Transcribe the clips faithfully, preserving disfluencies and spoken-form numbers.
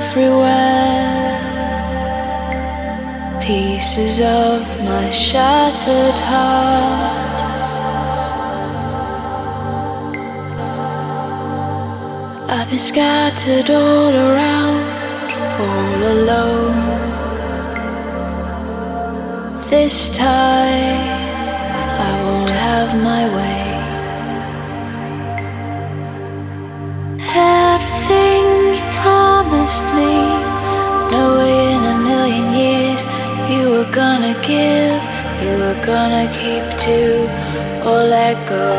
everywhere. Pieces of my shattered heart. I've been scattered all around, all alone. This time I won't have my way. Everything you promised me, no way in a million years you were gonna give, you were gonna keep to or let go.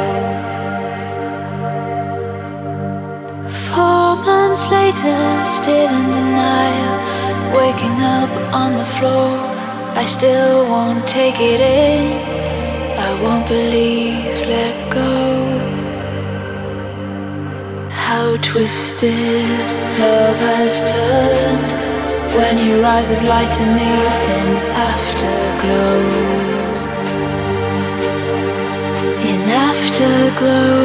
Four months later, still in denial, waking up on the floor, I still won't take it in, I won't believe, let go. How twisted love has turned when your eyes have lied to me in afterglow. In afterglow,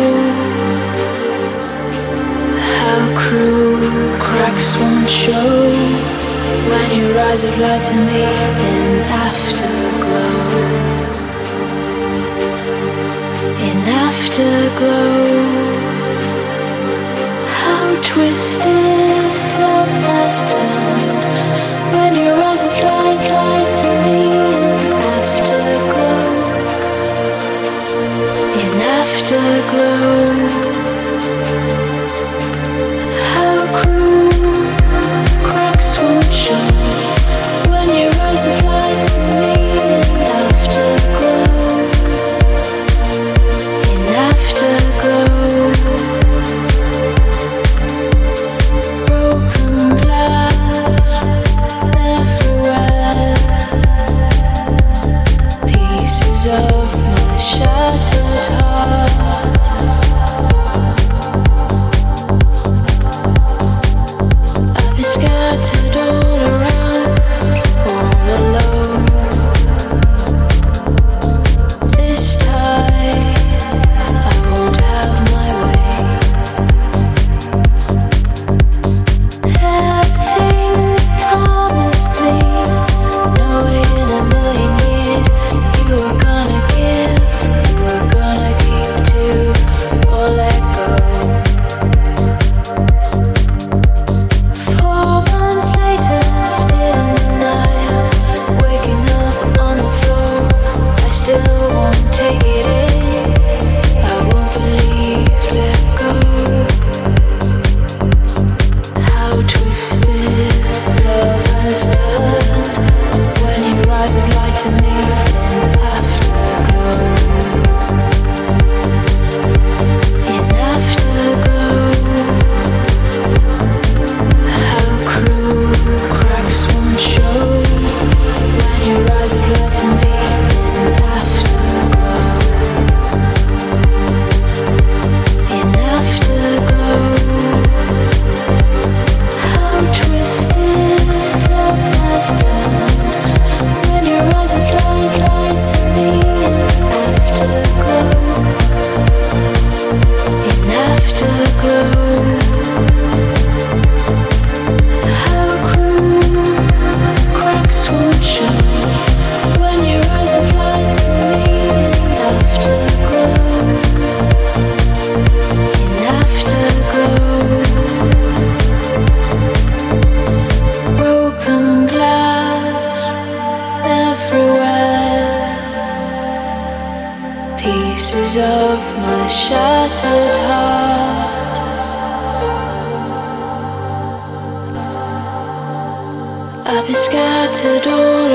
how cruel cracks won't show when your eyes have lied to me in afterglow. In afterglow, how twisted love has turned when your eyes have lied, lied to me in afterglow. In afterglow, how cruel cracks won't show when your eyes have lied to me in afterglow. In afterglow, broken glass everywhere, pieces of my shattered heart. I've been scattered all around, all alone. This time I won't have my way. Everything you promised me, no way in a million years you were gonna give, you were gonna keep to or let go. Four months later, still in denial, waking up on the floor, I still won't take it in, I won't believe, let go. How twisted love has turned when your eyes have lied to me in afterglow. In afterglow, how cruel cracks won't show when your eyes have lied to me in afterglow. In afterglow, how twisted love has turned when your eyes have lied, lied to me in afterglow. In afterglow, how cruel cracks won't show when your eyes have lied to me in afterglow. In afterglow, broken glass everywhere, pieces of my shattered heart. I've been scattered all